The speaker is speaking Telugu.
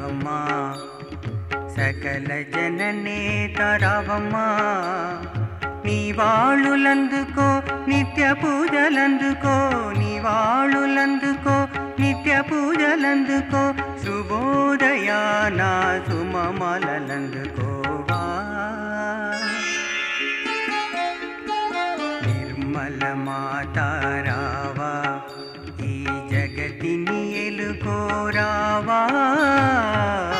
రావమ్మా, సకల జననేత రావమ్మా. నీవాళులందుకో నిత్య పూజలందుకో, నీవాళులందుకో నిత్య పూజలందుకో, శుభోదయాన సుమమలందుకోవా. నిర్మల మాతారావా, ఈ జగతిని ఎలుకోరావా.